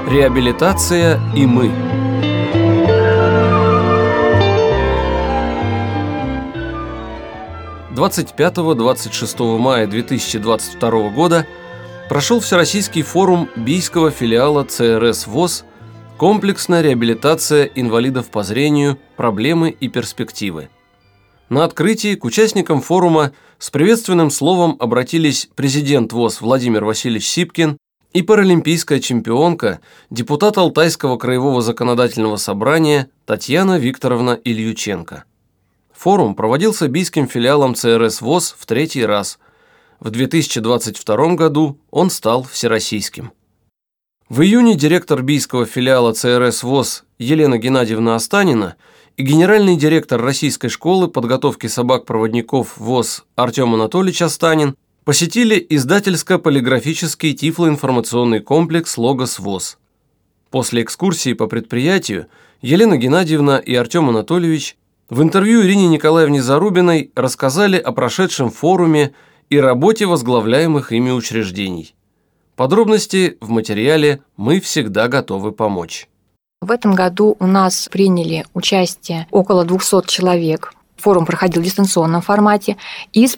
Реабилитация и мы. Двадцать 25-26 мая 2022 года прошел Всероссийский форум Бийского филиала ЦРС ВОС «Комплексная реабилитация инвалидов по зрению. Проблемы и перспективы». На открытии к участникам форума с приветственным словом обратились президент ВОС Владимир Васильевич Сипкин и паралимпийская чемпионка, депутат Алтайского краевого законодательного собрания Татьяна Викторовна Ильюченко. Форум проводился Бийским филиалом ЦРС ВОС в третий раз. В 2022 году он стал всероссийским. В июне директор Бийского филиала ЦРС ВОС Елена Геннадьевна Останина и генеральный директор Российской школы подготовки собак-проводников ВОС Артем Анатольевич Останин посетили издательско-полиграфический тифлоинформационный комплекс «Логос ВОС». После экскурсии по предприятию Елена Геннадьевна и Артем Анатольевич в интервью Ирине Николаевне Зарубиной рассказали о прошедшем форуме и работе возглавляемых ими учреждений. Подробности в материале «Мы всегда готовы помочь». В этом году у нас приняли участие около 200 человек. Форум проходил в дистанционном формате из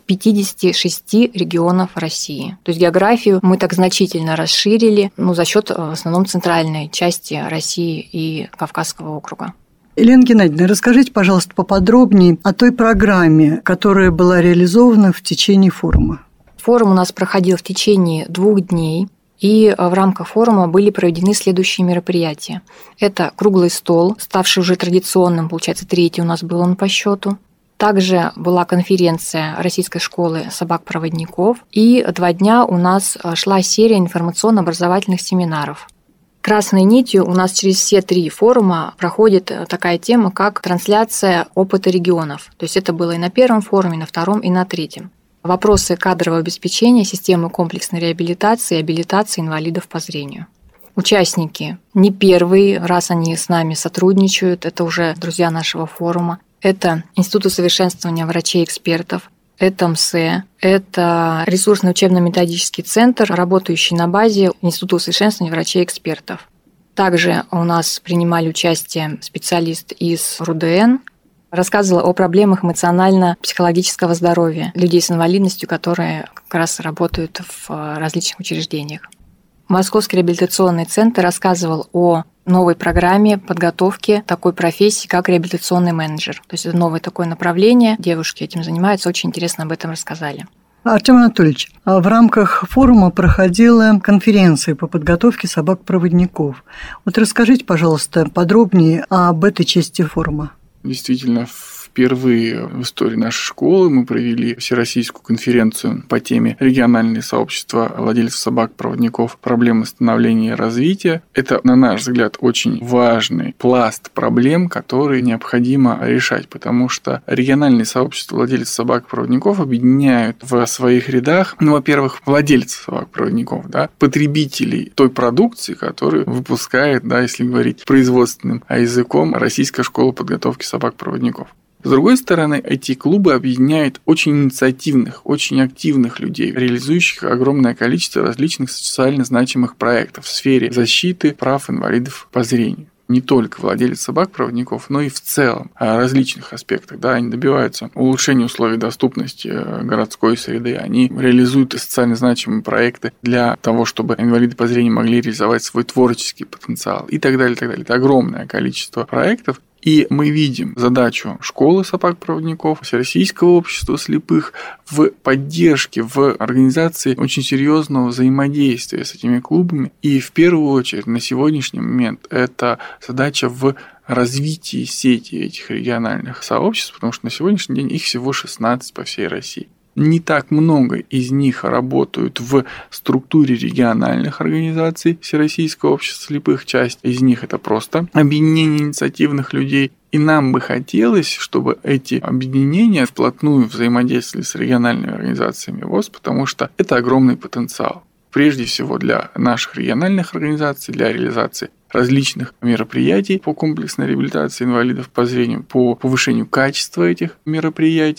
56 регионов России. То есть географию мы так значительно расширили за счет в основном центральной части России и Кавказского округа. Елена Геннадьевна, расскажите, пожалуйста, поподробнее о той программе, которая была реализована в течение форума. Форум у нас проходил в течение 2 дней, и в рамках форума были проведены следующие мероприятия. Это круглый стол, ставший уже традиционным, получается, 3-й у нас был он по счету. Также была конференция Российской школы собак-проводников, и 2 дня у нас шла серия информационно-образовательных семинаров. Красной нитью у нас через все 3 форума проходит такая тема, как трансляция опыта регионов. То есть это было и на 1-м форуме, и на 2-м, и на 3-м. Вопросы кадрового обеспечения системы комплексной реабилитации и абилитации инвалидов по зрению. Участники не первый раз они с нами сотрудничают, это уже друзья нашего форума. Это Институт усовершенствования врачей-экспертов, это МСЭ, это ресурсный учебно-методический центр, работающий на базе Института усовершенствования врачей-экспертов. Также у нас принимали участие специалист из РУДН, рассказывала о проблемах эмоционально-психологического здоровья людей с инвалидностью, которые как раз работают в различных учреждениях. Московский реабилитационный центр рассказывал о новой программе подготовки такой профессии, как реабилитационный менеджер. То есть это новое такое направление, девушки этим занимаются, очень интересно об этом рассказали. Артем Анатольевич, в рамках форума проходила конференция по подготовке собак-проводников. Расскажите, пожалуйста, подробнее об этой части форума. Действительно, впервые в истории нашей школы мы провели всероссийскую конференцию по теме «Региональные сообщества владельцев собак-проводников. Проблемы становления и развития». Это, на наш взгляд, очень важный пласт проблем, которые необходимо решать, потому что региональные сообщества владельцев собак-проводников объединяют в своих рядах, во-первых, владельцев собак-проводников, потребителей той продукции, которую выпускает, если говорить производственным языком, Российская школа подготовки собак-проводников. С другой стороны, эти клубы объединяют очень инициативных, очень активных людей, реализующих огромное количество различных социально значимых проектов в сфере защиты прав инвалидов по зрению. Не только владельцы собак-проводников, но и в целом о различных аспектах. Они добиваются улучшения условий доступности городской среды, они реализуют социально значимые проекты для того, чтобы инвалиды по зрению могли реализовать свой творческий потенциал и так далее, и так далее. Это огромное количество проектов. И мы видим задачу школы собак-проводников, Всероссийского общества слепых в поддержке, в организации очень серьезного взаимодействия с этими клубами. И в первую очередь на сегодняшний момент это задача в развитии сети этих региональных сообществ, потому что на сегодняшний день их всего 16 по всей России. Не так много из них работают в структуре региональных организаций Всероссийского общества слепых. Часть из них это просто объединение инициативных людей. И нам бы хотелось, чтобы эти объединения вплотную взаимодействовали с региональными организациями ВОС, потому что это огромный потенциал. Прежде всего для наших региональных организаций, для реализации различных мероприятий по комплексной реабилитации инвалидов по зрению, по повышению качества этих мероприятий.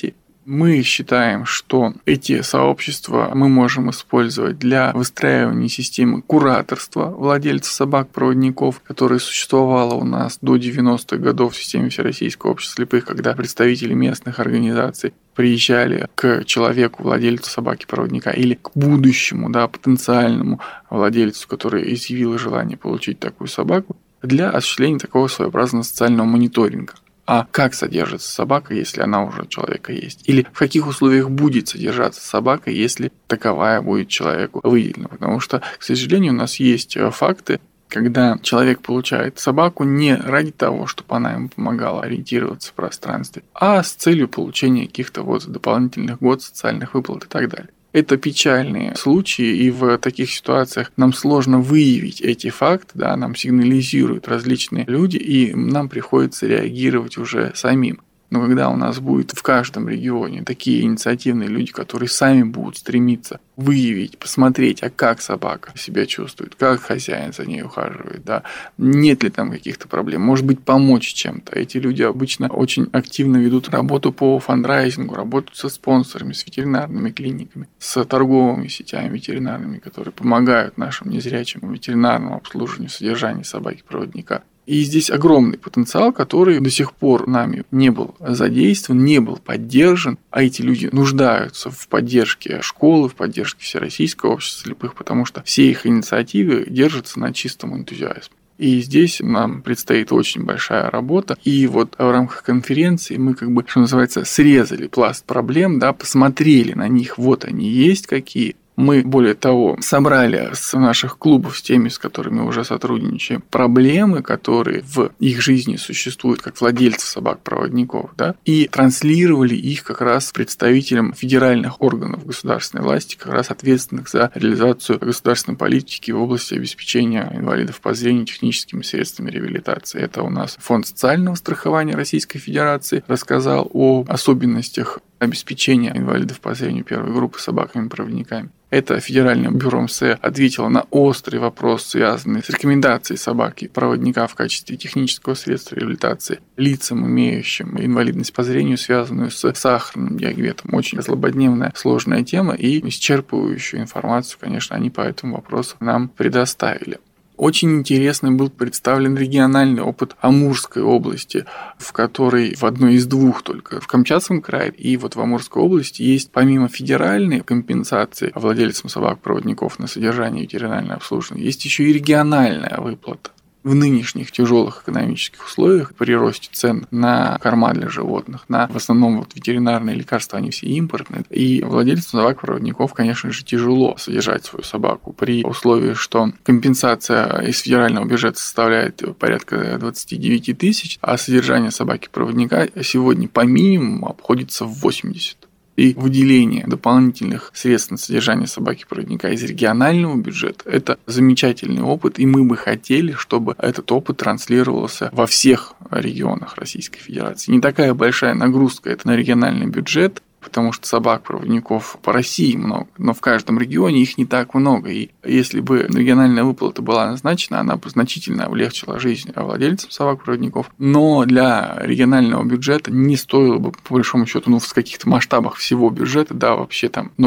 Мы считаем, что эти сообщества мы можем использовать для выстраивания системы кураторства владельцев собак-проводников, которая существовала у нас до 90-х годов в системе Всероссийского общества слепых, когда представители местных организаций приезжали к человеку, владельцу собаки-проводника, или к будущему, потенциальному владельцу, который изъявил желание получить такую собаку, для осуществления такого своеобразного социального мониторинга. А как содержится собака, если она уже у человека есть? Или в каких условиях будет содержаться собака, если таковая будет человеку выделена? Потому что, к сожалению, у нас есть факты, когда человек получает собаку не ради того, чтобы она ему помогала ориентироваться в пространстве, а с целью получения каких-то дополнительных социальных выплат и так далее. Это печальные случаи, и в таких ситуациях нам сложно выявить эти факты, нам сигнализируют различные люди, и нам приходится реагировать уже самим. Но когда у нас будет в каждом регионе такие инициативные люди, которые сами будут стремиться выявить, посмотреть, а как собака себя чувствует, как хозяин за ней ухаживает, нет ли там каких-то проблем, может быть, помочь чем-то. Эти люди обычно очень активно ведут работу по фандрайзингу, работают со спонсорами, с ветеринарными клиниками, с торговыми сетями ветеринарными, которые помогают нашим незрячим ветеринарному обслуживанию, содержанию собаки-проводника. И здесь огромный потенциал, который до сих пор нами не был задействован, не был поддержан, а эти люди нуждаются в поддержке школы, в поддержке Всероссийского общества слепых, потому что все их инициативы держатся на чистом энтузиазме. И здесь нам предстоит очень большая работа. И в рамках конференции мы что называется, срезали пласт проблем, посмотрели на них, они есть какие. Мы, более того, собрали с наших клубов, с теми, с которыми уже сотрудничаем, проблемы, которые в их жизни существуют, как владельцев собак-проводников, и транслировали их как раз представителям федеральных органов государственной власти, как раз ответственных за реализацию государственной политики в области обеспечения инвалидов по зрению техническими средствами реабилитации. Это у нас Фонд социального страхования Российской Федерации рассказал о особенностях обеспечения инвалидов по зрению первой группы собаками-проводниками. Это Федеральное бюро МСЭ ответило на острый вопрос, связанный с рекомендацией собаки-проводника в качестве технического средства реабилитации лицам, имеющим инвалидность по зрению, связанную с сахарным диабетом. Очень злободневная, сложная тема, и исчерпывающую информацию, конечно, они по этому вопросу нам предоставили. Очень интересный был представлен региональный опыт Амурской области, в которой в одной из двух только, в Камчатском крае и в Амурской области есть помимо федеральной компенсации владельцам собак-проводников на содержание и ветеринарное обслуживание, есть еще и региональная выплата. В нынешних тяжелых экономических условиях при росте цен на корма для животных, на в основном ветеринарные лекарства, они все импортные, и владельцам собак-проводников, конечно же, тяжело содержать свою собаку при условии, что компенсация из федерального бюджета составляет порядка 29 тысяч, а содержание собаки-проводника сегодня по минимуму обходится в 80. И выделение дополнительных средств на содержание собаки-проводника из регионального бюджета – это замечательный опыт, и мы бы хотели, чтобы этот опыт транслировался во всех регионах Российской Федерации. Не такая большая нагрузка – это на региональный бюджет, потому что собак-проводников по России много, но в каждом регионе их не так много. И если бы региональная выплата была назначена, она бы значительно облегчила жизнь владельцам собак-проводников. Но для регионального бюджета не стоило бы, по большому счету, в каких-то масштабах всего бюджета, вообще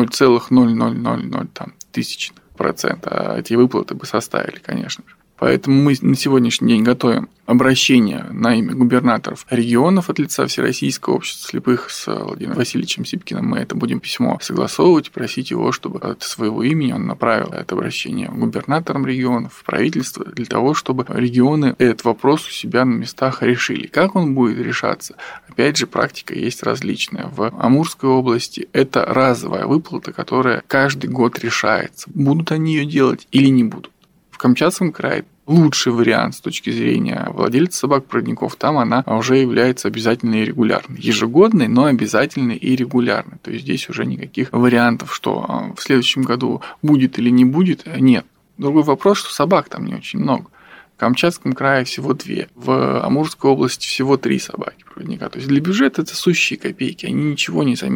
0,0000%, эти выплаты бы составили, конечно же. Поэтому мы на сегодняшний день готовим обращение на имя губернаторов регионов от лица Всероссийского общества слепых с Владимиром Васильевичем Сипкиным. Мы это будем письмо согласовывать, просить его, чтобы от своего имени он направил это обращение губернаторам регионов, в правительство, для того, чтобы регионы этот вопрос у себя на местах решили. Как он будет решаться? Опять же, практика есть различная. В Амурской области это разовая выплата, которая каждый год решается. Будут они ее делать или не будут. В Камчатском крае лучший вариант с точки зрения владельца собак-проводников, там она уже является обязательной и регулярной. Ежегодной, но обязательной и регулярной. То есть здесь уже никаких вариантов, что в следующем году будет или не будет, нет. Другой вопрос, что собак там не очень много. В Камчатском крае всего 2, в Амурской области всего 3 собаки-проводника. То есть для бюджета это сущие копейки, они ничего не заметят.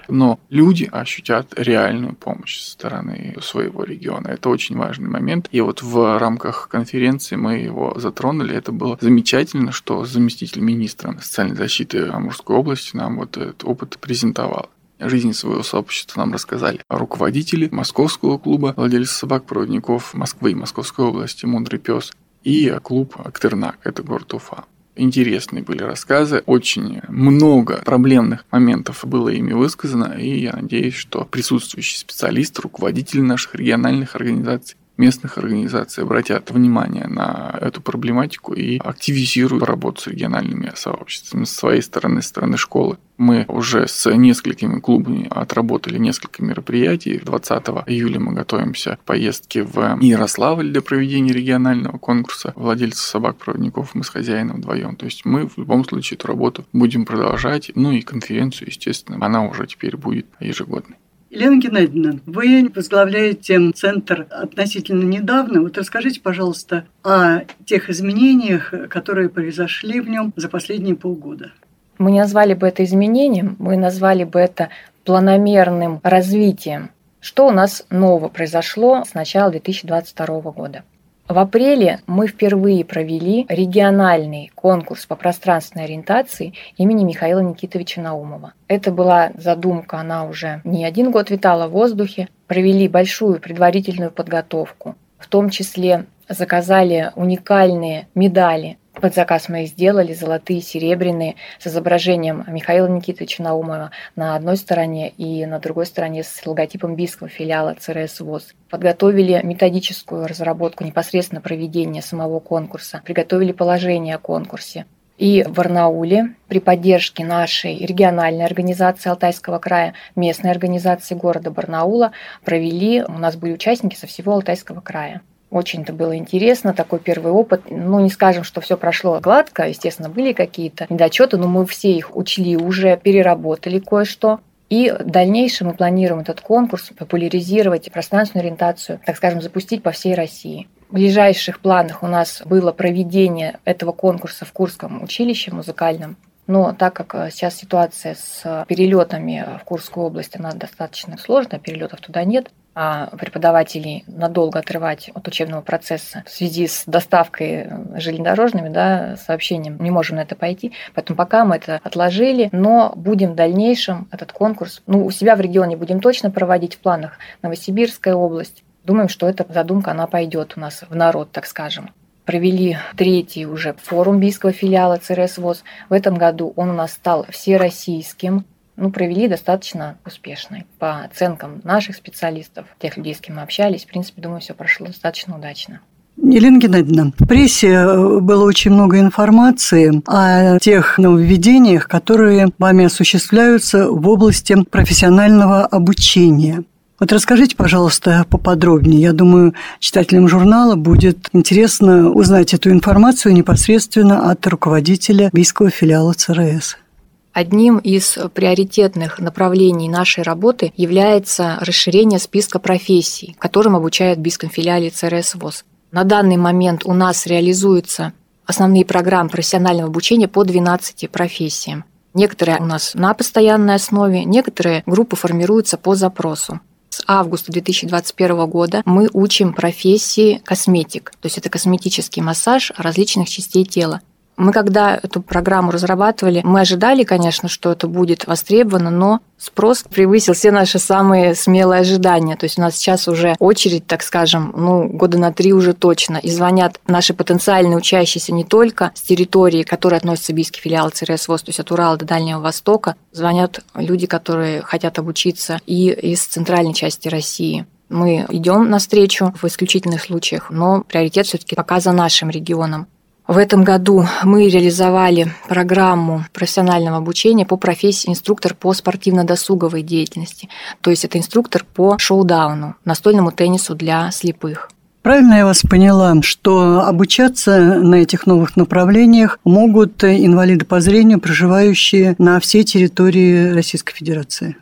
но люди ощутят реальную помощь со стороны своего региона. Это очень важный момент. И вот в рамках конференции мы его затронули. Это было замечательно, что заместитель министра социальной защиты Амурской области нам вот этот опыт презентовал. Жизнь своего сообщества нам рассказали руководители Московского клуба владельцев собак-проводников Москвы и Московской области «Мудрый пес» и клуб «Актернак», это город Уфа. Интересные были рассказы, очень много проблемных моментов было ими высказано, и я надеюсь, что присутствующие специалисты, руководители наших региональных организаций, местных организаций обратят внимание на эту проблематику и активизируют работу с региональными сообществами. С своей стороны, со стороны школы, мы уже с несколькими клубами отработали несколько мероприятий. 20 июля мы готовимся к поездке в Ярославль для проведения регионального конкурса владельцев собак-проводников. Мы с хозяином вдвоем. То есть мы в любом случае эту работу будем продолжать. Ну и конференцию, естественно, она уже теперь будет ежегодной. Елена Геннадьевна, вы возглавляете центр относительно недавно. Вот расскажите, пожалуйста, о тех изменениях, которые произошли в нем за последние полгода. Мы не назвали бы это изменением, мы назвали бы это планомерным развитием. Что у нас нового произошло с начала 2022 года? В апреле мы впервые провели региональный конкурс по пространственной ориентации имени Михаила Никитовича Наумова. Это была задумка, она уже не один год витала в воздухе. Провели большую предварительную подготовку, в том числе заказали уникальные медали. Под заказ мы их сделали, золотые, серебряные, с изображением Михаила Никитовича Наумова на одной стороне и на другой стороне с логотипом бийского филиала ЦРС ВОС. Подготовили методическую разработку непосредственно проведения самого конкурса, приготовили положение о конкурсе. И в Барнауле при поддержке нашей региональной организации Алтайского края, местной организации города Барнаула провели, у нас были участники со всего Алтайского края. Очень это было интересно, такой первый опыт. Ну, не скажем, что все прошло гладко, естественно, были какие-то недочеты, но мы все их учли, уже переработали кое-что. И в дальнейшем мы планируем этот конкурс популяризировать и пространственную ориентацию, так скажем, запустить по всей России. В ближайших планах у нас было проведение этого конкурса в Курском училище музыкальном. Но так как сейчас ситуация с перелетами в Курскую область, она достаточно сложная, перелетов туда нет, а преподавателей надолго отрывать от учебного процесса в связи с доставкой железнодорожными сообщением не можем на это пойти. Поэтому пока мы это отложили, но будем в дальнейшем этот конкурс, у себя в регионе будем точно проводить в планах Новосибирская область. Думаем, что эта задумка, она пойдет у нас в народ, так скажем. Провели 3-й уже форум бийского филиала ЦРС ВОС. В этом году он у нас стал всероссийским. Провели достаточно успешно. По оценкам наших специалистов, тех людей, с кем мы общались, в принципе, думаю, все прошло достаточно удачно. Елена Геннадьевна, в прессе было очень много информации о тех нововведениях, которые вами осуществляются в области профессионального обучения. Вот расскажите, пожалуйста, поподробнее. Я думаю, читателям журнала будет интересно узнать эту информацию непосредственно от руководителя бийского филиала ЦРС. Одним из приоритетных направлений нашей работы является расширение списка профессий, которым обучают в бийском филиале ЦРС ВОС. На данный момент у нас реализуются основные программы профессионального обучения по 12 профессиям. Некоторые у нас на постоянной основе, некоторые группы формируются по запросу. С августа 2021 года мы учим профессии косметик, то есть это косметический массаж различных частей тела. Мы, когда эту программу разрабатывали, мы ожидали, конечно, что это будет востребовано, но спрос превысил все наши самые смелые ожидания. То есть у нас сейчас уже очередь, так скажем, года на 3 уже точно. И звонят наши потенциальные учащиеся не только с территории, которой относится бийский филиал ЦРС ВОС, то есть от Урала до Дальнего Востока. Звонят люди, которые хотят обучиться и из центральной части России. Мы идем навстречу в исключительных случаях, но приоритет все-таки пока за нашим регионом. В этом году мы реализовали программу профессионального обучения по профессии инструктор по спортивно-досуговой деятельности. То есть это инструктор по шоу-дауну, настольному теннису для слепых. Правильно я вас поняла, что обучаться на этих новых направлениях могут инвалиды по зрению, проживающие на всей территории Российской Федерации?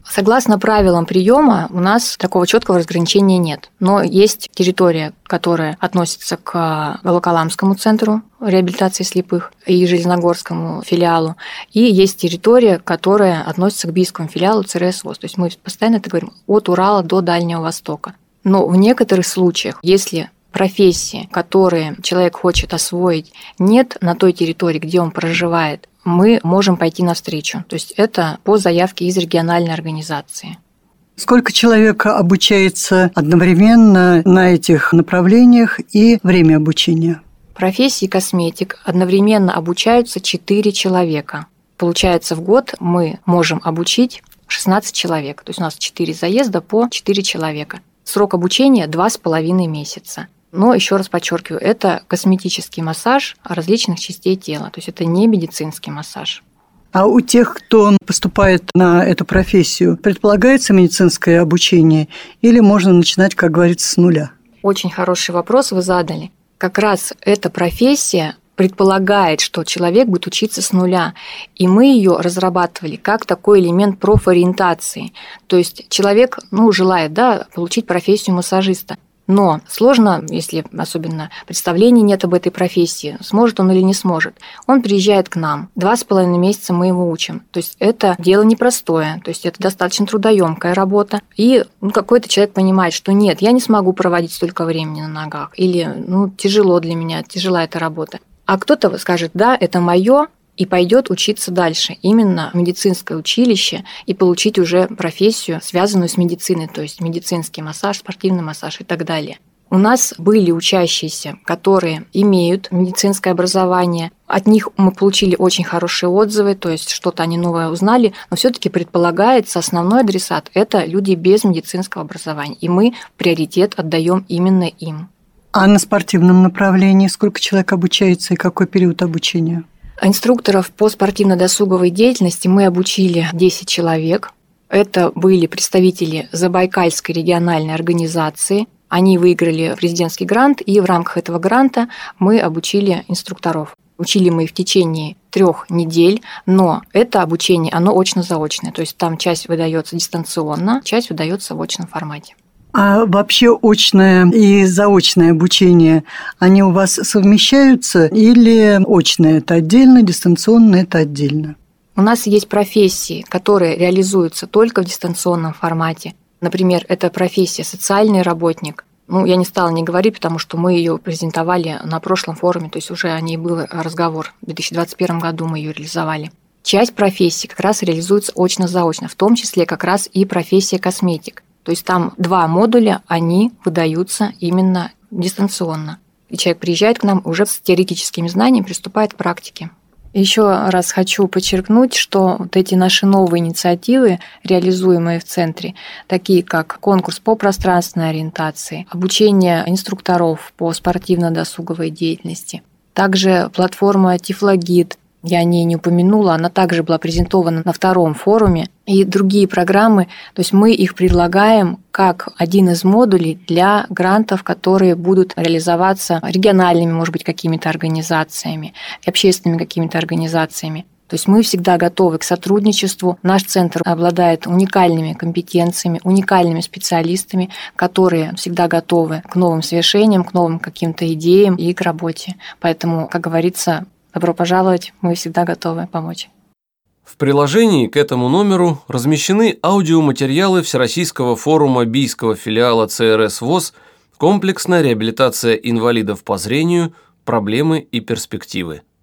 Согласно правилам приема, у нас такого четкого разграничения нет. Но есть территория, которая относится к Волоколамскому центру реабилитации слепых и Железногорскому филиалу. И есть территория, которая относится к Бийскому филиалу ЦРС ВОС. То есть мы постоянно это говорим от Урала до Дальнего Востока. Но в некоторых случаях, если профессии, которые человек хочет освоить, нет на той территории, где он проживает, мы можем пойти навстречу. То есть это по заявке из региональной организации. Сколько человек обучается одновременно на этих направлениях и время обучения? В профессии косметик одновременно обучаются 4 человека. Получается, в год мы можем обучить 16 человек. То есть у нас 4 заезда по 4 человека. Срок обучения 2,5 месяца. Но еще раз подчеркиваю, это косметический массаж различных частей тела, то есть это не медицинский массаж. А у тех, кто поступает на эту профессию, предполагается медицинское обучение или можно начинать, как говорится, с нуля? Очень хороший вопрос вы задали. Как раз эта профессия предполагает, что человек будет учиться с нуля. И мы ее разрабатывали как такой элемент профориентации. То есть человек желает получить профессию массажиста. Но сложно, если особенно представлений нет об этой профессии, сможет он или не сможет. Он приезжает к нам, 2,5 месяца мы его учим. То есть это дело непростое, то есть это достаточно трудоемкая работа. И какой-то человек понимает, что нет, я не смогу проводить столько времени на ногах, или тяжело для меня, тяжела эта работа. А кто-то скажет, да, это мое, и пойдет учиться дальше, именно в медицинское училище, и получить уже профессию, связанную с медициной, то есть медицинский массаж, спортивный массаж и так далее. У нас были учащиеся, которые имеют медицинское образование. От них мы получили очень хорошие отзывы, то есть что-то они новое узнали, но все-таки предполагается, основной адресат – это люди без медицинского образования, и мы приоритет отдаем именно им. А на спортивном направлении сколько человек обучается и какой период обучения? Инструкторов по спортивно-досуговой деятельности мы обучили 10 человек. Это были представители Забайкальской региональной организации. Они выиграли президентский грант, и в рамках этого гранта мы обучили инструкторов. Учили мы их в течение 3 недель, но это обучение, оно очно-заочное. То есть там часть выдается дистанционно, часть выдается в очном формате. А вообще очное и заочное обучение, они у вас совмещаются или очное – это отдельно, дистанционное – это отдельно? У нас есть профессии, которые реализуются только в дистанционном формате. Например, это профессия социальный работник. Я не стала не говорить, потому что мы ее презентовали на прошлом форуме, то есть уже о ней был разговор. В 2021 году мы ее реализовали. Часть профессий как раз реализуется очно-заочно, в том числе как раз и профессия косметик. То есть там 2 модуля, они выдаются именно дистанционно. И человек приезжает к нам уже с теоретическими знаниями, приступает к практике. Еще раз хочу подчеркнуть, что вот эти наши новые инициативы, реализуемые в центре, такие как конкурс по пространственной ориентации, обучение инструкторов по спортивно-досуговой деятельности, также платформа Тифлогид, я о ней не упомянула, она также была презентована на 2-м форуме, и другие программы, то есть мы их предлагаем как один из модулей для грантов, которые будут реализоваться региональными, может быть, какими-то организациями, общественными какими-то организациями. То есть мы всегда готовы к сотрудничеству. Наш центр обладает уникальными компетенциями, уникальными специалистами, которые всегда готовы к новым свершениям, к новым каким-то идеям и к работе. Поэтому, как говорится, добро пожаловать, мы всегда готовы помочь. В приложении к этому номеру размещены аудиоматериалы Всероссийского форума Бийского филиала ЦРС ВОС «Комплексная реабилитация инвалидов по зрению. Проблемы и перспективы».